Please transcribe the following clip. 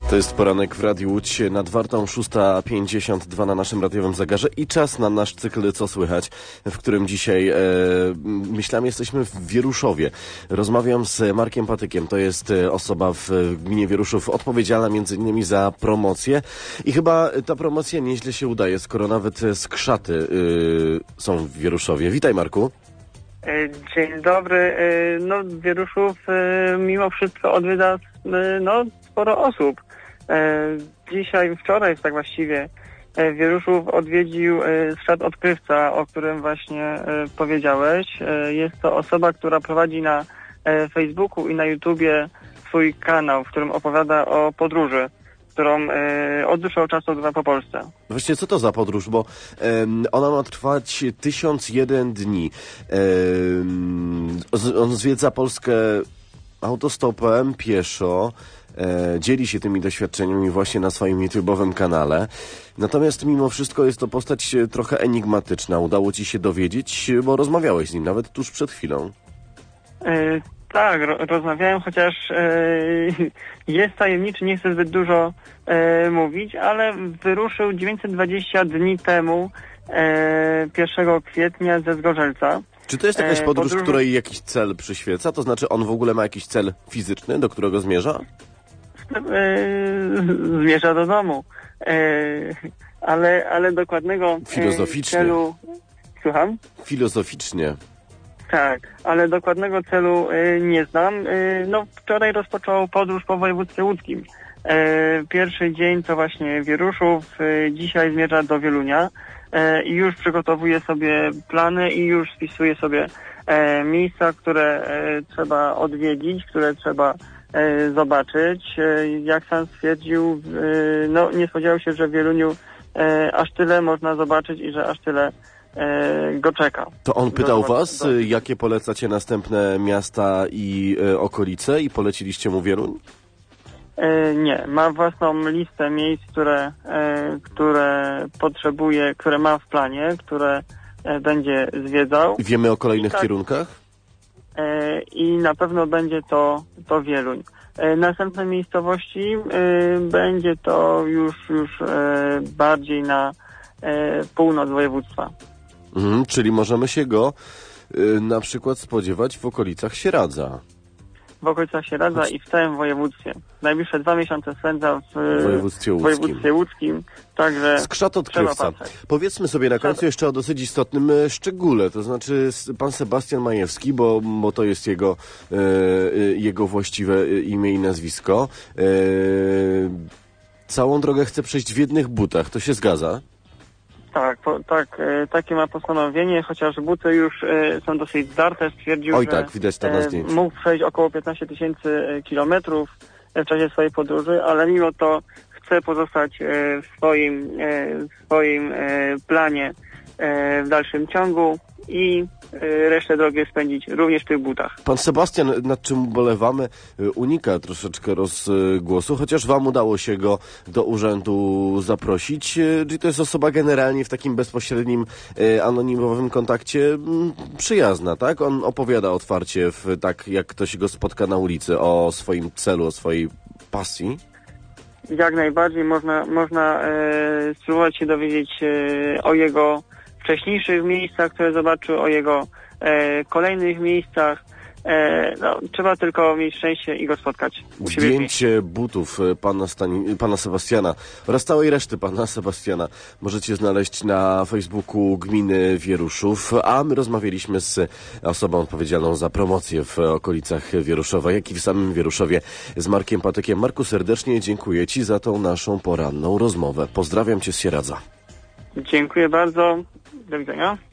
To jest poranek w Radiu Łódź nad Wartą, 6:52 na naszym radiowym zegarze i czas na nasz cykl Co Słychać, w którym dzisiaj myślałem, jesteśmy w Wieruszowie. Rozmawiam z Markiem Patykiem, to jest osoba w gminie Wieruszów odpowiedzialna między innymi za promocję i chyba ta promocja nieźle się udaje, skoro nawet skrzaty są w Wieruszowie. Witaj, Marku. Dzień dobry. No, Wieruszów mimo wszystko odwiedza sporo osób. Dzisiaj, wczoraj tak właściwie, Wieruszów odwiedził skrzat odkrywca, o którym właśnie powiedziałeś. Jest to osoba, która prowadzi na Facebooku i na YouTubie swój kanał, w którym opowiada o podróży, którą od dłuższego czasu odbywa po Polsce. Właściwie co to za podróż, bo ona ma trwać 1001 dni. On zwiedza Polskę autostopem, pieszo, dzieli się tymi doświadczeniami właśnie na swoim YouTube'owym kanale. Natomiast mimo wszystko jest to postać trochę enigmatyczna. Udało ci się dowiedzieć, bo rozmawiałeś z nim nawet tuż przed chwilą. Tak, rozmawiałem, chociaż jest tajemniczy, nie chcę zbyt dużo mówić, ale wyruszył 920 dni temu, 1 kwietnia ze Zgorzelca. Czy to jest jakaś podróż, której jakiś cel przyświeca? To znaczy on w ogóle ma jakiś cel fizyczny, do którego zmierza? Zmierza do domu. Ale dokładnego filozoficznie. Celu... Słucham? Filozoficznie. Tak, ale dokładnego celu nie znam. Wczoraj rozpoczął podróż po województwie łódzkim. Pierwszy dzień to właśnie Wieruszów, dzisiaj zmierza do Wielunia i już przygotowuje sobie plany i już spisuje sobie miejsca, które trzeba odwiedzić, które trzeba zobaczyć. Jak sam stwierdził, nie spodziewał się, że w Wieluniu aż tyle można zobaczyć i że aż tyle go czeka. To on pytał was, jakie polecacie następne miasta i okolice i poleciliście mu Wieluń? Nie, ma własną listę miejsc, które potrzebuje, które ma w planie, które będzie zwiedzał. Wiemy o kolejnych kierunkach? I na pewno będzie to Wieluń. Następne miejscowości będzie to już bardziej na północ województwa. Czyli możemy się go na przykład spodziewać w okolicach Sieradza. W okolicach Sieradza i w całym województwie. Najbliższe 2 miesiące spędza w województwie łódzkim. Także skrzat odkrywca. Powiedzmy sobie na końcu jeszcze o dosyć istotnym szczególe. To znaczy pan Sebastian Majewski, bo to jest jego właściwe imię i nazwisko. Całą drogę chce przejść w jednych butach. To się zgadza? Tak, takie ma postanowienie, chociaż buty już są dosyć zdarte. Stwierdził, że widać to na zdjęciu. Mógł przejść około 15 000 kilometrów w czasie swojej podróży, ale mimo to chce pozostać w swoim planie w dalszym ciągu i resztę drogi spędzić również w tych butach. Pan Sebastian, nad czym ubolewamy, unika troszeczkę rozgłosu, chociaż wam udało się go do urzędu zaprosić. Czyli to jest osoba generalnie w takim bezpośrednim, anonimowym kontakcie przyjazna, tak? On opowiada otwarcie, tak jak ktoś go spotka na ulicy, o swoim celu, o swojej pasji. Jak najbardziej można spróbować się dowiedzieć o jego wcześniejszych miejscach, które zobaczył, o jego kolejnych miejscach. Trzeba tylko mieć szczęście i go spotkać u siebie. Zdjęcie butów pana Sebastiana oraz całej reszty pana Sebastiana możecie znaleźć na Facebooku gminy Wieruszów, a my rozmawialiśmy z osobą odpowiedzialną za promocję w okolicach Wieruszowa, jak i w samym Wieruszowie z Markiem Patykiem. Marku, serdecznie dziękuję ci za tą naszą poranną rozmowę. Pozdrawiam cię z Sieradza. Dziękuję bardzo. Do widzenia.